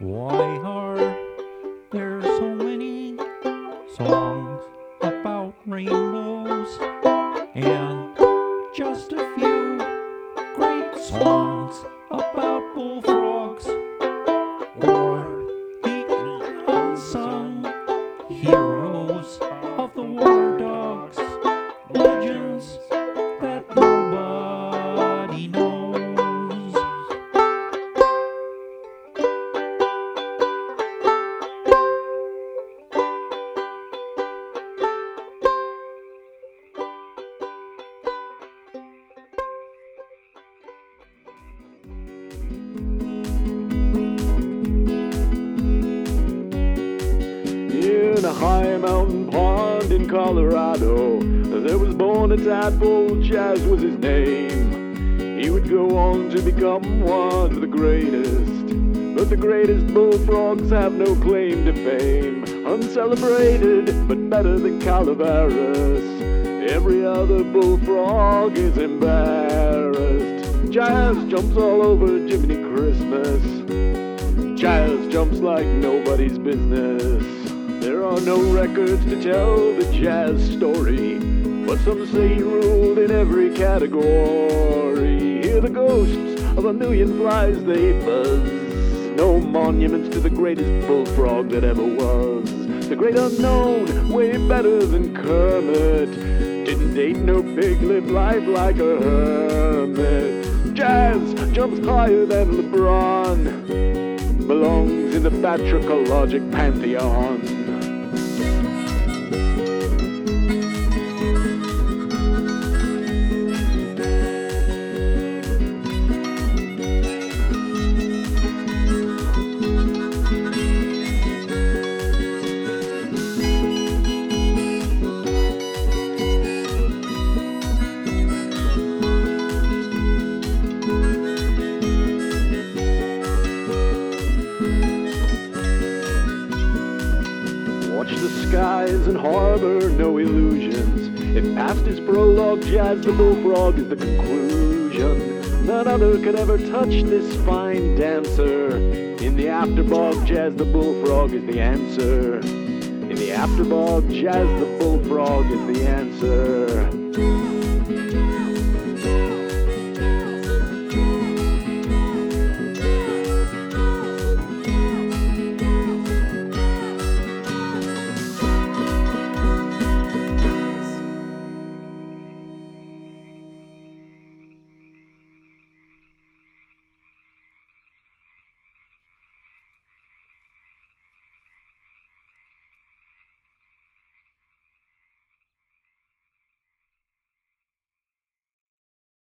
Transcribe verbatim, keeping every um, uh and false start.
Why are there so many songs about rainbows and just a few great songs about bullfrogs or the unsung heroes of the war dogs, legends that nobody knows? In a high mountain pond in Colorado, there was born a tadpole, Jazz was his name. He would go on to become one of the greatest, but the greatest bullfrogs have no claim to fame. Uncelebrated, but better than Calaveras. Every other bullfrog is embarrassed. Jazz jumps all over Jiminy Christmas. Jazz jumps like nobody's business. There are no records to tell the Jazz story, but some say he ruled in every category. Hear the ghosts of a million flies, they buzz. No monuments to the greatest bullfrog that ever was. The great unknown, way better than Kermit. Didn't date no pig, lived life like a hermit. Jazz jumps higher than LeBron, belongs in the patricologic pantheon. Watch the skies and harbor no illusions. If past is prologue, Jazz the bullfrog is the conclusion. None other could ever touch this fine dancer. In the afterbog, Jazz the bullfrog is the answer. In the afterbog, Jazz the bullfrog is the answer.